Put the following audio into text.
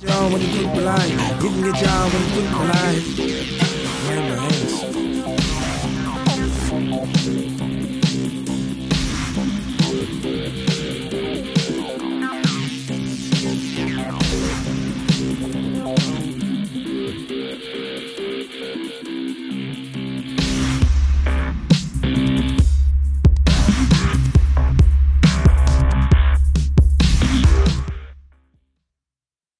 Y'all when the group alive, you can get y'all when the group alive. Man, my hands.